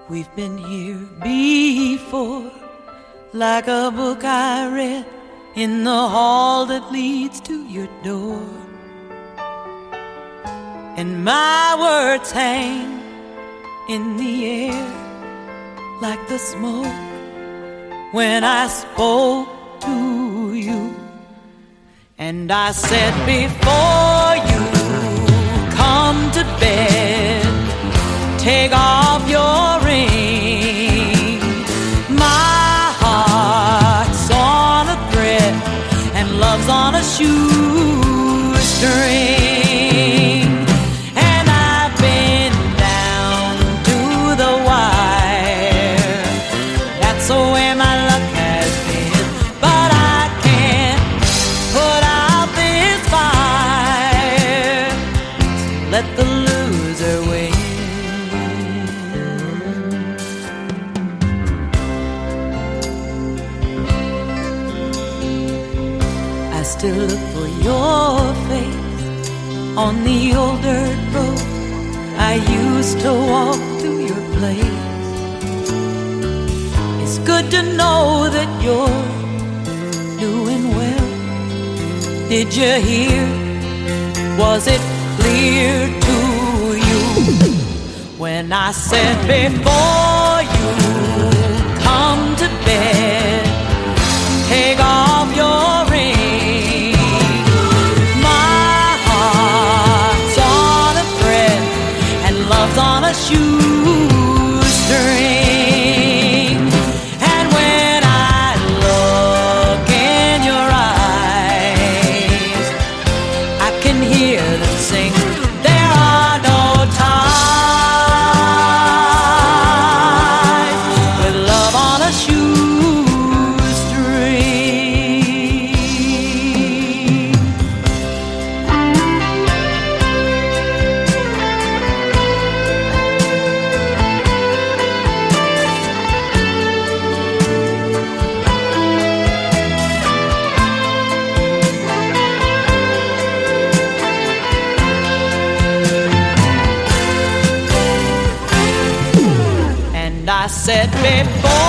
We've been here before, like a book I read in the hall that leads to your door. And my words hang in the air like the smoke when I spoke to you. And I said before you come to bed, take off your ring. My heart's on a thread and love's on a shoestring. And I've been down to the wire. That's the way my luck has been. But I can't put out this fire. So let the loser win. Still look for your face on the old dirt road I used to walk to your place. It's good to know that you're doing well. Did you hear? Was it clear to you when I said before you come to bed, take off your ring? On a shoestring. And when I look in your eyes, I can hear them sing, there are no ties with love on a I said before